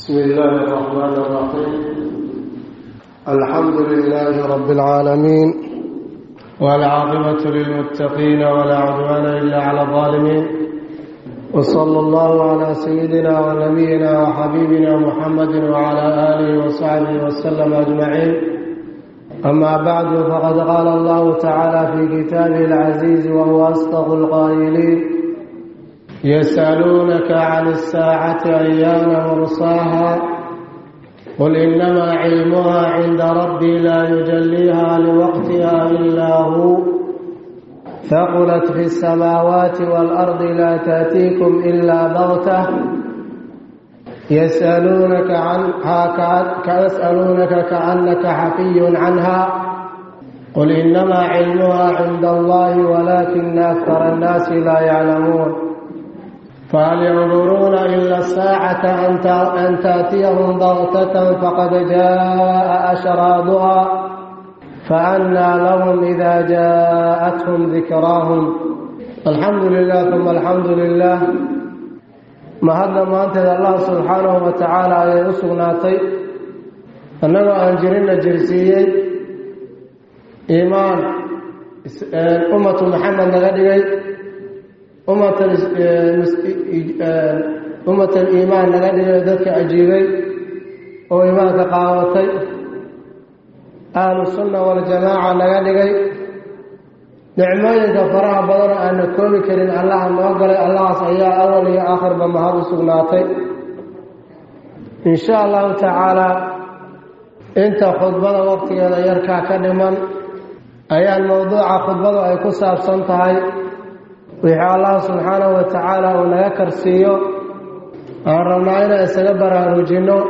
بسم الله الرحمن الرحيم. الحمد لله رب العالمين، والعاقبة للمتقين ولا عدوان إلا على الظالمين، وصلى الله على سيدنا ونبينا وحبيبنا محمد وعلى آله وصحبه وسلم أجمعين. أما بعد، فقد قال الله تعالى في كتابه العزيز وهو أصدق القائلين: يسألونك عن الساعة أيان مرساها قل إنما علمها عند ربي لا يجليها لوقتها إلا هو ثقلت في السماوات والأرض لا تأتيكم إلا بغتة يسألونك كأنك حفي عنها قل إنما علمها عند الله ولكن أكثر الناس لا يعلمون. فهل ينظرون إلا الساعة أن تأتيهم بغتة فقد جاء أشراطها فأنى لهم إذا جاءتهم ذكراهم. الحمد لله ثم الحمد لله. mahadna maanteeda allah subxaanahu wa tacaala ayay u sugnaatay annagoo aan jirinna jirsiiyey iimaan ummatu maxamed naga dhigay ummatal iimaan naga dhigay dadka ajiibay oo iimaanka qaadatay ahlu sunna waljamaaca naga dhigay nicmooyinka faraha badan oo aana koobi karin allaha noo galay. allahaas ayaa awal iyo aakhirba mahad u sugnaatay. in sha allahu tacaalaa inta khudbada waqtigeeda yarkaa ka dhiman ayaan mowduuca khudbadu ay ku saabsan tahay wixii allah subxaanahu wa tacaala uu naga karsiiyo aan rabnaa inaan isaga baraarujinno.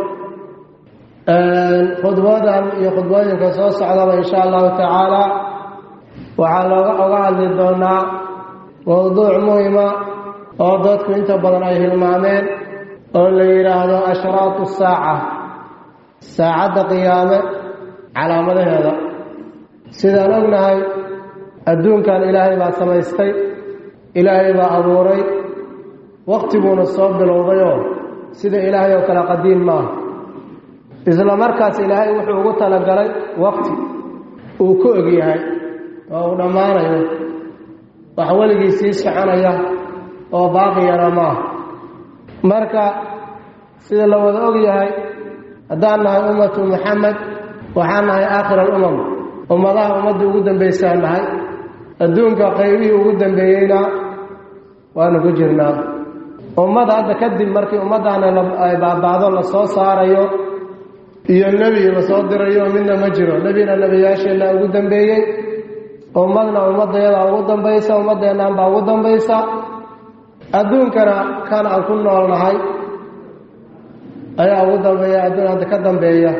khudbadan iyo khudbooyinka soo socdaba in sha allahu tacaalaa waxaa oga hadli doonaa mowduuc muhima oo dadku inta badan ay hilmaameen oo la yidhaahdo ashraatu saaca, saacadda qiyaame calaamadaheeda. sidaan ognahay adduunkan ilaahay baa samaystay, ilaahay baa abuuray, waqtiguuna soo bilowdayoo sida ilaahay oo kale qadiim maaha. isla markaas ilaahay wuxuu ugu talagalay waqti uu ku egyahay oo uu dhammaanayo, wax weligii sii soconaya oo baaqiyana maaha. marka sida la wada og yahay, haddaan nahay ummatu maxamed waxaan nahay aakhir alumam, ummadaha ummadda ugu dambaysaan nahay. adduunka qaybihii ugu dambeeyeyna waanu ku jirnaa. ummadda hadda kadib markii ummaddaana ay baaba'do la soo saarayo iyo nebi la soo dirayo midna ma jiro. nebina nebiyaasheenna ugu dambeeyey, ummadna ummadayada ugu dambaysa, ummaddeennan baa ugu dambaysa. adduunkana kan aan ku noolnahay ayaa ugu dambeeya, adduun hadda ka dambeeya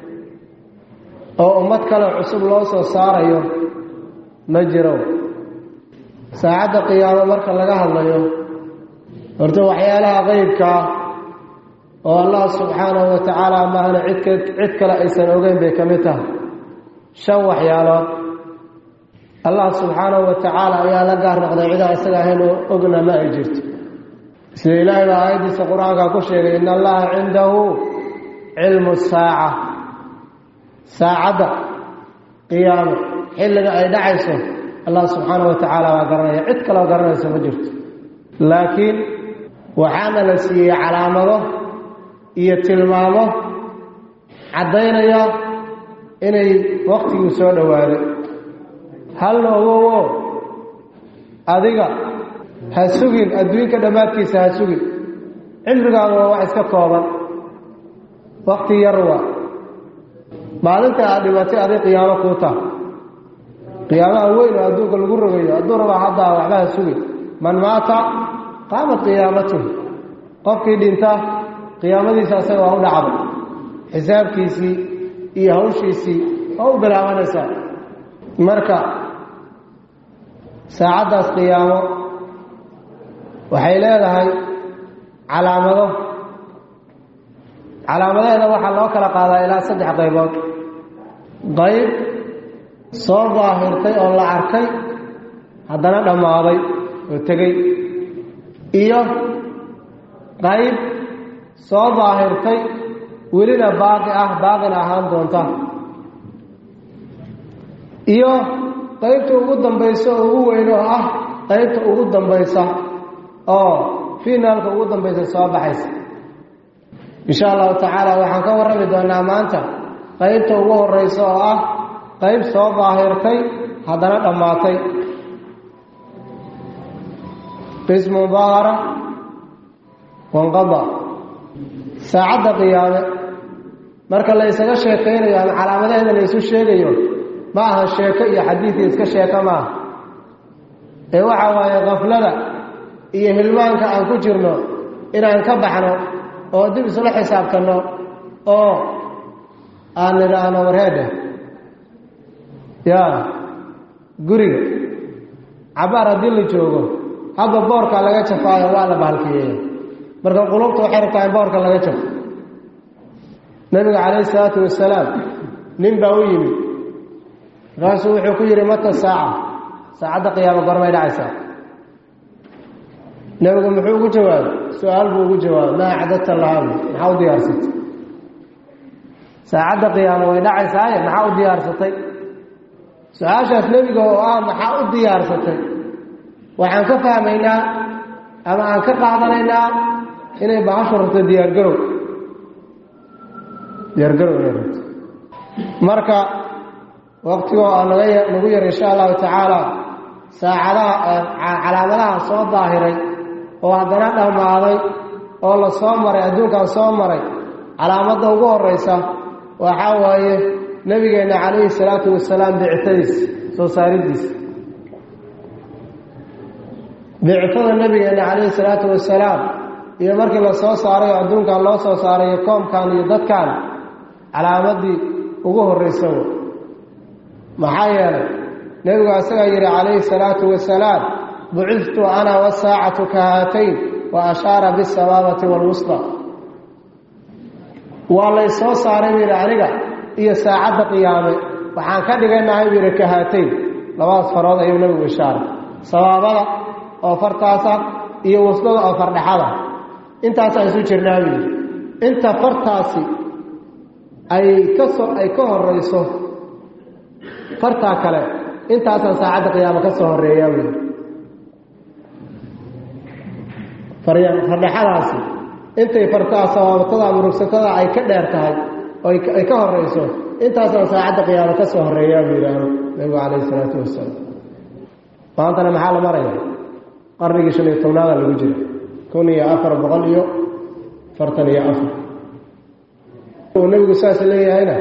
oo ummad kale cusub loo soo saarayo ma jiro. saacadda qiyaamo marka laga hadlayo, horta waxyaalaha qeybkaa oo allah subxaanahu wa tacaala maahna cid kale aysan ogeyn bay ka mid tahay. 5 waxyaalood allah subxaanahu wa tacaala ayaa la gaar noqday, cidaa isaga ahayn oo ogna ma ay jirto. sida ilaahay baa aayaddiisa qur-aanka ku sheegay: in allaha cindahu cilmu saaca, saacadda qiyaamo xilliga ay dhacayso allah subxaanahu wa tacaala baa garanaya, cid kaleo garanayso ma jirto. laakiin waxaana la siiyey calaamado iyo tilmaamo caddaynaya inay waqtigii soo dhowaaday. halna ogowo, adiga ha sugin adduunka dhammaadkiisa, ha sugin. cimrigaaga waa wax iska kooban, waqti yar waa. maalinta aad dhimatay aday qiyaamo kuu taha, qiyaamaha weyn oo adduunka lagu rogayo. hadduu rabaa haddaa waxba ha sugin. man maata qaamat qiyaamatuhu, qofkii dhinta qiyaamadiisa asaga waa u dhacday, xisaabkiisii iyo hawshiisii waa u bilaabanaysaa. marka saacaddaas qiyaamo waxay leedahay calaamado. calaamadaheeda waxaa loo kala qaadaa ilaa 3 qaybood: qayb soo daahirtay oo la arkay haddana dhammaaday oo tegey, iyo qayb soo daahirtay welina baaqina ahaan doonta iyo qaybta ugu dambaysa oo ugu weyn oo ah qaybta ugu dambaysa oo finaalka ugu dambaysa soo baxaysa insha allahu tacaala waxaan ka warrami doonaa maanta qaybta ugu horeysa oo ah qayb soo daahirtay haddana dhammaatay qismu daahara wanqada saacadda qiyaame marka la isaga sheekaynayo ama calaamadaheeda la isu sheegayo ma aha sheeko iyo xadiidii iska sheeko maaha ee waxa waaye kaflada iyo hilmaanka aan ku jirno inaan ka baxno oo dib isla xisaabtanno oo aan nidhaahno warheedhe yaa guriga cabaar haddii la joogo hadda boorka laga jafaayo waa la bahalkiyeeya marka qulubta waxay rabtaa in boorka laga jafo nabiga calayhi salaatu wasalaam nin baa u yimid markaasuu wuxuu ku yidhi mata saacadda qiyaamo gormay dhacaysaa nabigu muxuu ugu jawaabay su-aal buu ugu jawaabay maa acdadta lahaa maxaa u diyaarsatay saacadda qiyaamo way dhacaysaaye maxaa u diyaarsatay su-aashaas nebiga oo ah maxaa u diyaarsatay waxaan ka fahmaynaa ama aan ka qaadanaynaa inay bahashu rabto diyaargarow inay rabto marka waqtigoo aan nagu yar insha allahu tacaala saacadaha calaamadaha soo daahiray oo haddana dhammaaday oo la soo maray adduunkan soo maray calaamadda ugu horeysa waxaa waaye nebigeenna calayhi salaatu wasalaam bictadiis soo saaridiisa bictada nebigeenna calayhi salaatu wasalaam iyo markii la soo saaray oo adduunkan loo soo saarayo koomkan iyo dadkan calaamadii ugu horeysa maxaa yeelay nebigu asagaa yidhi calayhi salaatu wasalaam bucidtu ana wasaacatu ka haatayn wa ashaara bisabaabati waalwusta waa lay soo saaray buu yidhi aniga iyo saacadda qiyaame waxaan ka dhiganahay buu yidhi ka haatayn labadaas farood ayuu nebigu ishaaray sabaabada oo fartaasa iyo wusdada oo fardhexada intaasaan isu jirnaa buu yidhi inta fartaasi ay ka horeyso fartaa kale intaasaan saacadda qiyaamo ka soo horeeyaa buu yidhi fardhexadaasi intay fartaa sabaabatada murugsatada ay ka dheer tahay oo ay ka horeyso intaasaan saacadda qiyaamo ka soo horeeyaa buu yidhaahdo nabigu calayhi salaatu wasalaam maantana maxaa la maraya qarnigii 15aada lagu jira 1444 uu nabigu saas leeyahayna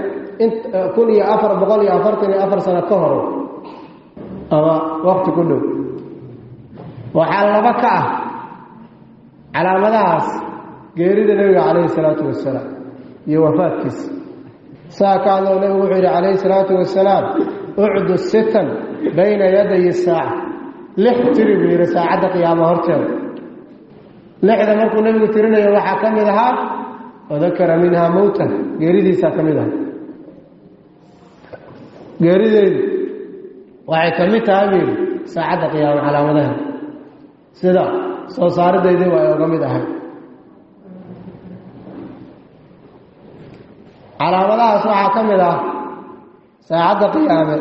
1444 sano ka hor ama waqti ku dhow waxaa laba ka ah calaamadahaas geerida nabiga calayhi salaatu wasalaam iyo wafaadkiisa saakaadoo nabigu wuxuu yidhi calayhi salaatu wasalaam ucdu sitan bayna yaday saaca 6 tiri buu yidhi saacadda qiyaamo horteeda 6da markuu nabigu tirinayo waxaa ka mid ahaa wadakara minhaa mowtan geeridiisaa ka mid aha geerideedu waxay ka mid tahay buu yidhi saacadda qiyaamo calaamadaha sida soo saaridaydii waa ay oga mid ahay calaamadahaas waxaa ka mid ah saacadda qiyaame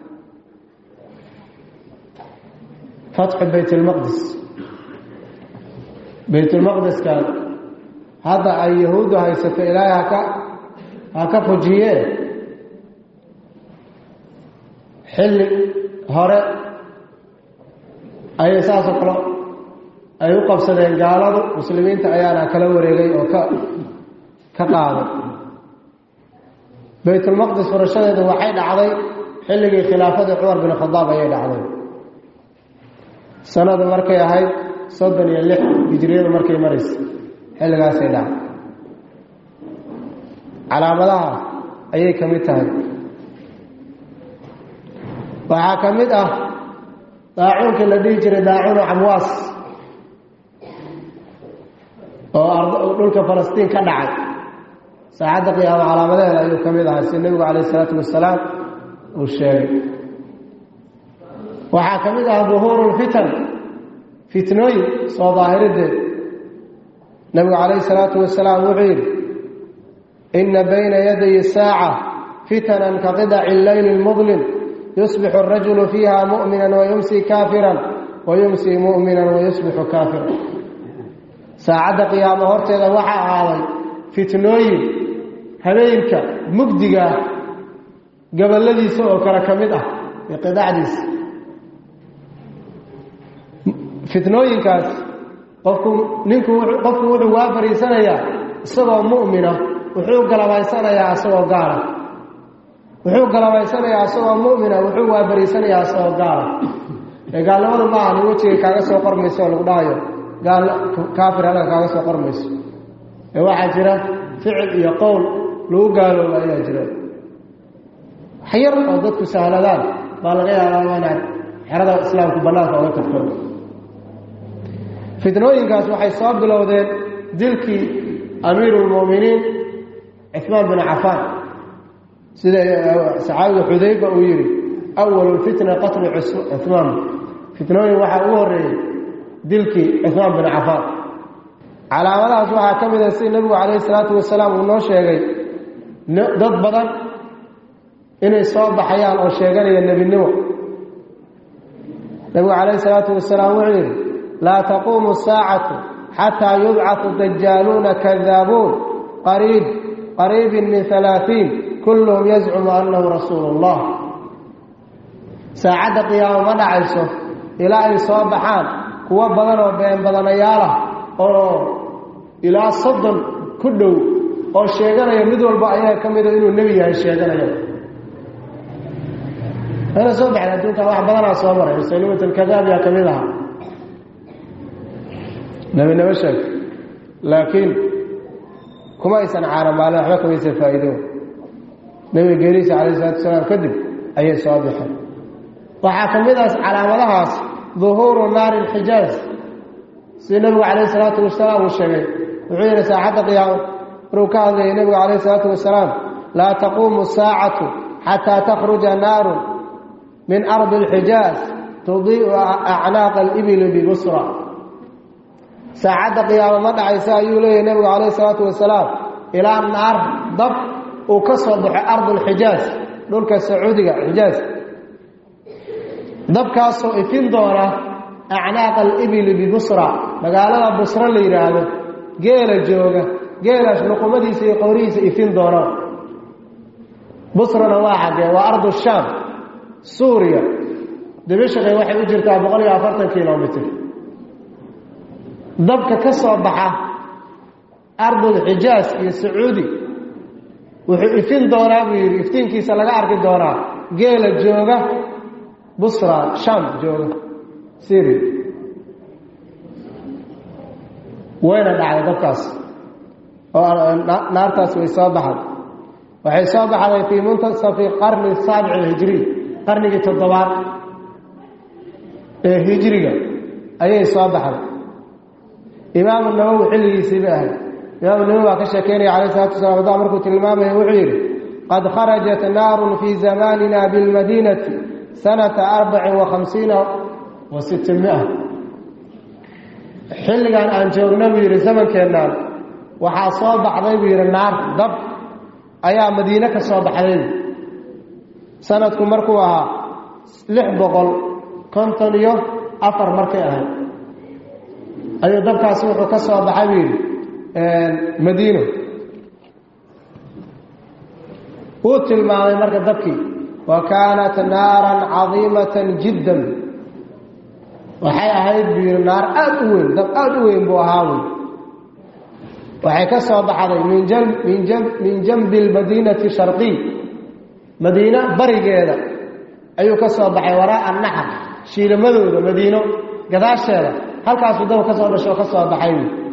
fatxu baytulmaqdiskan hadda ay yahuuddu haysato ilaahay ha ka fujiyeen xilli hore ayay saasoo kale ay u qabsadeen gaaladu muslimiinta ayaana kala wareegay oo ka qaaday baytulmaqdis furashadeedu waxay dhacday xilligii khilaafadii cumar bin khadaab ayay dhacday sanadu markay ahayd 36 hijriyadu markay maraysa xilligaasay dhacday calaamadaha ayay ka mid tahay waxaa ka mid ah daacuunkii la dhihi jiray daacuunu camwaas oo dhulka falastiin ka dhacay saacadda qiyaamo calaamadeeda ayuu ka mid ahaa sida nebigu calayhi isalaatu wasalaam uu sheegay waxaa ka mid ah duhuurulfitan fitnooyin soo daahirideed nebigu calayhi salaatu wasalaam wuxuu yidhi ina bayna yaday saaca fitanan kaqidaci leyli lmudlim yusbixu arajulu fiiha mu'minan wayumsi kaafiran wayumsi mu'minan wayusbixu kaafiran. saacadda qiyaamo horteeda waxaa ahaaday fitnooyin habeenka mugdiga gabaladiisa oo kale ka mid ah iyo qidacdiisa. fitnooyinkaas qofku wuxuu waa fariisanayaa isagoo mu'mina, wuxuu galabaysanayaa isagoo gaala, wuxuu galabaysanayaa isagoo mu'mina, wuxuu waa fariisanayaa isagoo gaala. ee gaalnimadu ma aha wejigay kaaga soo qormayso oo lagu dhahayo gaal kaafir halka kaaga soo qormayso, ee waxaa jira ficil iyo qowl lagu gaalooba ayaa jira. waxyar oo dadku sahladaan baa laga yaabaa inaad xerada islaamku bannaanka oga tagto. fitnooyinkaas waxay soo bilowdeen dilkii amiiruulmu'miniin cuhmaan bin cafaan, sida saxaabiga xudayfa uu yidhi awalulfitna qatlu cuhmaan. fitnooyin waxaa ugu horreeyey dilkii cuhmaan bin cafaan. calaamadahaas waxaa ka mid a sida nebigu calayhi salaatu wasalaam uu noo sheegay dad badan inay soo baxayaan oo sheeganaya nebinimo. nebigu calayhi salaatu wasalaam wuxuu yidhi laa taquumu saacatu xataa yubcatu dajaaluuna kadaabuun qariibin min 30 kulluhum yazcumu annahu rasuulu اllah. saacadda qiyaamo ma dhacayso ilaa ay soo baxaan kuwo badan oo been badanayaalah oo ilaa 30 ku dhow oo sheeganaya mid walba ayaa ka mida inuu nebi yahay sheeganaya. ana soo baxay adduunka wax badanaa soo maray, musaylimat alkadaab yaa ka mid aha nebinimo sheeg, laakiin kuma aysan caanamaalin, waxba kamaysan faa'iido. nebiga geeriisa calayhi salatu wasalaam kadib ayay soo baxeen. waxaa ka mid ah calaamadahaas duhuuru naari alxijaaz, sida nebigu calayhi salaatu wasalaam uu sheegay. wuxuu yidhi saacadda qiyaamo maruu ka hadlayay nebigu calayhi salaatu wasalaam laa taquumu saacatu xataa takhruja naarun min ardi alxijaaz tudii'u acnaaqa alibili bibusra. saacadda qiyaamo ma dhacaysa ayuu leeyahy nebigu calayhi salaatu wasalaam ilaa naar dab uu ka soo baxo ardulxijaaz, dhulka sacuudiga xijaaz. dabkaasoo ifin doona acnaaqa alibili bibusra, magaalada busra la yidhaahdo geela jooga, geelaas luqumadiisa iyo qowrihiisa ifin doona. busrana waa xaggee? waa ardu shaam, suuriya. dimashqi waxay u jirtaa 140 kilomitr. dabka ka soo baxa ardulxijaaz iyo sacuudi wuxuu ifin doonaa buu yidhi, iftiinkiisa laga arki doonaa geela jooga busra, sham jooga, syria. wayna dhacday dabkaas oo naartaas way soo baxday. waxay soo baxday fii muntasafi qarni 7 alhijri, qarnigii 7 ee hijriga ayay soo baxday. imaamu nawowi xilligiisii bay ahayd. imaamu nawowi waa ka sheekeynaya calayhi salatu wasalaam wadaa markuu tilmaamaya wuxuu yidhi qad kharajat naarun fii zamanina bilmadiinati sanata 54 wa 600. xilligan aan joogna buu yidhi zamankeennan waxaa soo baxday buu yidhi naar dab ayaa madiine ka soo baxday. sanadku markuu ahaa 654 markay ahayd ayuu dabkaasi wuxuu ka soo baxay buu yidhi madiino. wuu tilmaamay marka dabkii wa kaanat naaran cadiimatan jiddan, waxay ahayd buu yidhi naar aad u weyn, dab aad u weyn buu ahaa wey. waxay ka soo baxday min janbi almadiinati sharqiy, madiina barigeeda ayuu ka soo baxay, waraa'a naxar, shiilamadooda madiino gadaasheeda halkaasuu dab ka soo dhasho ka soo baxay.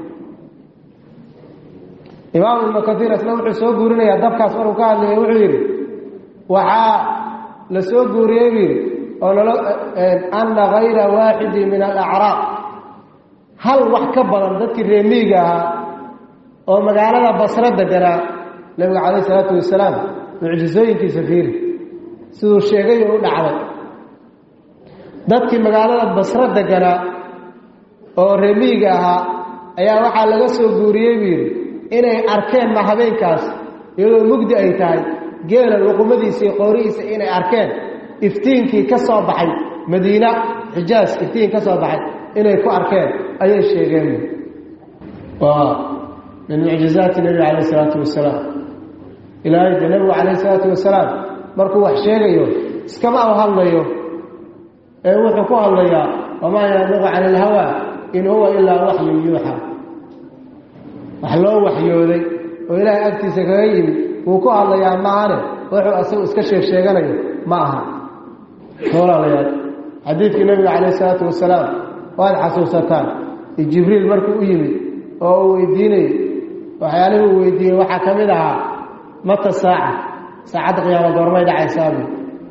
imaam ibnu kaiir isna wuxuu soo guurinayaa dabkaas maruu ka hadlaya wuxuu yidhi waxaa la soo guuriyey buu yidhi oo ana hayra waaxidi min alacraaq, hal wax ka badan dadkii reemiiga ahaa oo magaalada basro deganaa. nebiga calayhi salaatu wasalaam mucjisooyinkiisa fiiri siduu sheegay oo u dhacday. dadkii magaalada basro deganaa oo reemiiga ahaa ayaa waxaa laga soo guuriyey buu yidhi inay arkeen ma habeenkaas iyadoo mugdi ay tahay geela luqumadiisa iyo qoorihiisa inay arkeen iftiinkii ka soo baxay madiina xijaas iftiin ka soo baxay inay ku arkeen ayay sheegeen waa min mucjizaati nabi calayhi salaatu wasalaam ilaahay nabi calayhi salaatu wasalaam markuu wax sheegayo iskama hadlayo ee wuxuu ku hadlayaa wamaa yantiqu cani ilhawaa in huwa ilaa waxyun yuuxaa wax loo waxyooday oo ilaahay agtiisa kaga yimid wuu ku hadlayaa maahane wuxuu asagu iska sheeganayo ma aha walaalayaal xadiidkii nabiga calayhi salaatu wasalaam waad xasuusataan jibriil markuu u yimid oo uu weydiinayay waxyaalihii uu weydiiyey waxaa ka mid ahaa mata saaca saacadda qiyaama goormay dhacaysaa buy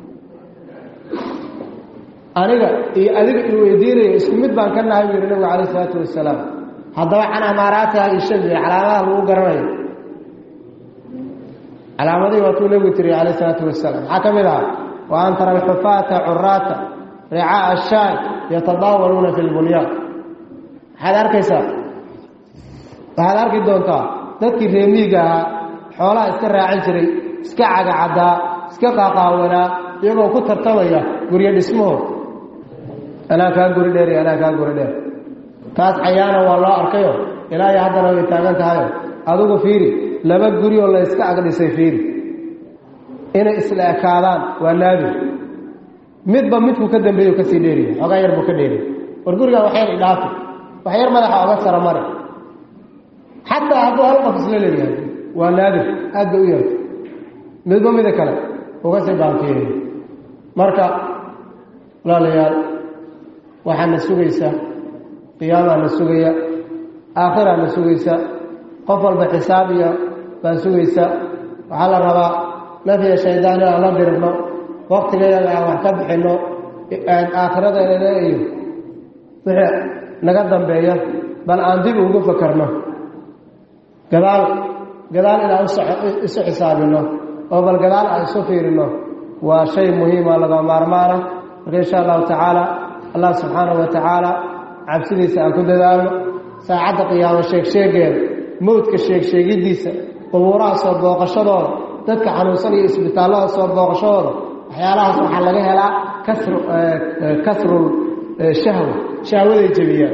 aniga iyo adiga ii weydiinayo isku mid baan ka nahay buu yidhi nabiga calayhi salaatu wasalaam haddaba can amaaraatiha ishabi calaamadaha lagu garanayo calaamadihii waatuu nabigu tiri calayhi salaatu wasalaam maxaa ka mid ahaa wa an tara alxufaata curaata ricaa'a ashaay yatadaawaluuna fi lbunyaan waxaad arkaysaa waxaad arki doontaa dadkii reemiiga ahaa xoolaha iska raacin jiray iska cagacaddaa iska qaaqaawanaa iyagoo ku tartamaya guryo dhismahood anaa kaa guri dheer iyo anaa kaa guri dheer taas xayaana waa loo arkayo ilaa iyo haddana way taagan tahayo adigu fiiri laba guri oo la iska agdhisay fiiri inay isla ekaadaan waa naadir midba midku ka dambeeyo kasii dheeriya xoogaa yar buu ka dheeriya war gurigaa wax yar idhaafi wax yar madaxa oga sara mare xataa hadduu hal qof isla leeyahay waa naadir aad bay u yarta midba mida kale uga sii baankeeya marka walaalayaal waxaa na sugaysa qiyaamaa na sugaya aakhiraa na sugaysa qof walba xisaab iyo baa sugaysa waxaa la rabaa nafya shaydaani aan la dirno waktigayaga aan wax ka bixinno aakhiradeena iyo wixii naga dambeeya bal aan dib ugu fakarno gadaal inaan isu xisaabino oo bal gadaal aan isu fiirino waa shay muhiima laga maarmaana marka insha allahu tacaala allah subxaanahu wa tacaala cabsidiisa aan ku dadaalno saacadda qiyaamo sheegsheegeeda mowdka sheegsheegidiisa qubuuraha soo booqashadooda dadka xanuunsan iyo isbitaallada soo booqashadooda waxyaalahaas waxaa laga helaa kasrul shahwa shahwaday jebiyaan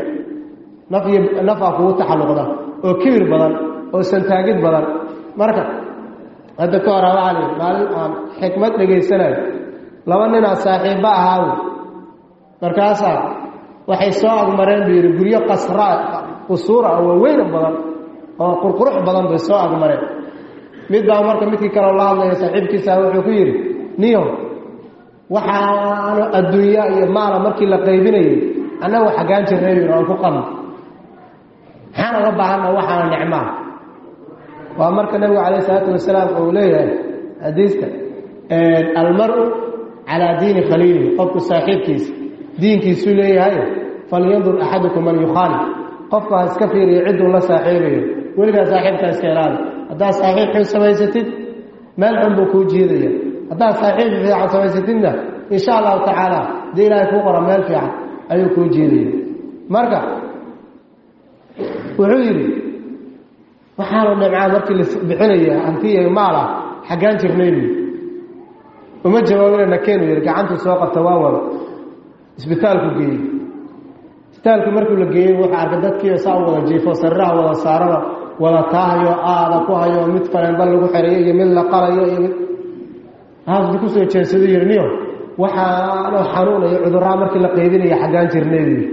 nafaa kugu taxalluqda oo kibir badan oo santaagid badan marka hadda ka hor waxaa lii maalin aan xikmad dhegaysanayo laba ninaa saaxiibba ahaaw markaasaa waxay soo agmareen buu yidhi guryo qusuura oo waaweynan badan oo qurqurux badan bay soo agmareen mid baa marka midkii kaleo la hadlaya saaxiibkiisa wuxuu ku yidhi niyo waxaanu adduunya iyo maala markii la qaybinayay annagu xaggaan jirnay yidhi aan ku qadno maxaan uga baahanna waxaana nicmaa waa marka nabigu calayhi salaatu wasalaam uu leeyahay xadiiska almar-u calaa diini khaliilihi qofku saaxiibkiisa diinkiisuu leeyahay falyandur axadukum man yukhaalif qofku ha iska fiiriyo cidduu la saaxiibayo weligaa saaxiibkaa iska ilaali haddaad saaxiib xun samaysatid meel xun buu kuu jiidaya haddaad saaxiib fiican samaysatidna insha allahu tacaala dee ilaahay kuu qora meel fiican ayuu kuu jiidaya marka wuxuu yidhi waxaanu nimcaa markii la bixinaya hantiya maalah xaggaan jirnay buu uma jawaabinana keenu yidhi gacantuu soo qabta waa wada isbitaalku geeyey isbitaalku markuu la geeyey wuxuu arkay dadkiioo saa u wada jiifo sariraha wada saarana wada taahayo aada ku hayo mid faleenbal lagu xerayo iyo mid la qalayo iyo mid haasbu ku soo jeensadu yidhi niyo waxaanoo xanuunayo cudurraa markii la qaydinaya xaggaan jirnay buu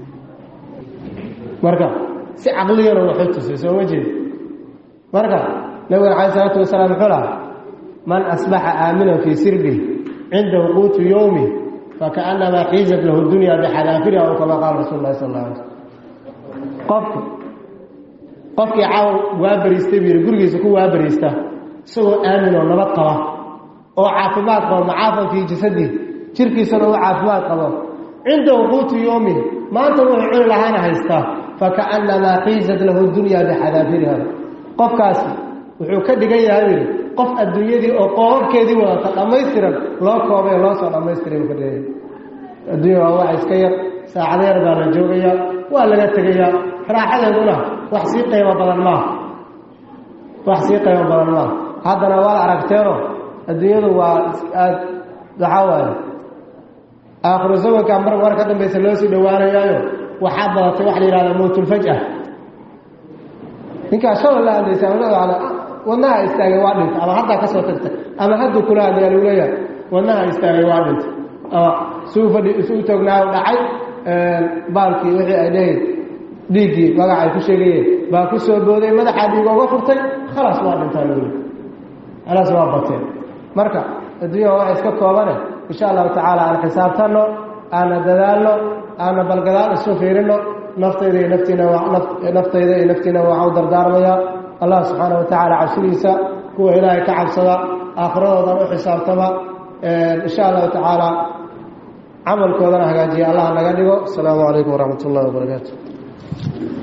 marka si caqligana waxuu tusay soo ma jeed marka nabigan calayi salaatu wasalaam wuxuu lahaa man asbaxa aaminan fii sirbihi cindahu quutu yowmi fakaannamaa xiizat lahu dunya bixadaafiriha ow kamaa qaala rasul lahi sal alla alay slm qofkii caaw waabariistay buu yidhi gurigiisa ku waabariista isagoo aamin oo nabad qaba oo caafimaad qabo mucaafan fii jasadihi jirkiisana uu caafimaad qabo cindahu quutu yowmi maanta wuxuu cuni lahaana haystaa fakaannamaa xiizat lahu dunya bixadaafiriha qofkaasi wuxuu ka dhigan yahay yidhi qof adduunyadii oo qoobabkeedii wadata dhammaystiran loo koobay loo soo dhammaystiray buu ka dhigaya adduunya waa wax iska yar saacado yar baa la joogayaa waa laga tegayaa raaxadeeduna wax sii qiimo badan maaha haddana waad aragteeno adduunyadu waa aad waxaa waaye aakhiru zamanka mar ka dambaysa loo sii dhowaanayaayo waxaa badatay waxa la yidhahda mowtulfaj'a ninkaa shalay la hadlaysa wadnaha istaagay waa dhintay ama haddaa ka soo tagtay ama hadduu kula hadlayaa lagu leeyahay wadnaha istaagay waa dhintay ama suu fadhi isuu toognaayo dhacay baalkii wixii ay dhahayd dhiiggii magac ay ku sheegayeen baa ku soo booday madaxaa dhiiga uga furtay khalaas waa dhintaa lagu leeyahay khalaas waa bateen marka adduunya waa iska koobane insha allahu tacaala aan xisaabtanno aana dadaalno aana balgadaal isu fiirino naftayda iyo naftiina waxaa u dardaarmayaa allah subxaana wa tacaala cabsidiisa kuwa ilaahay ka cabsada aakhiradoodan u xisaabtama insha allahu tacaala camalkoodana hagaajiya allah naga dhigo asalaamu calaykum waraxmat ullahi wabarakaatu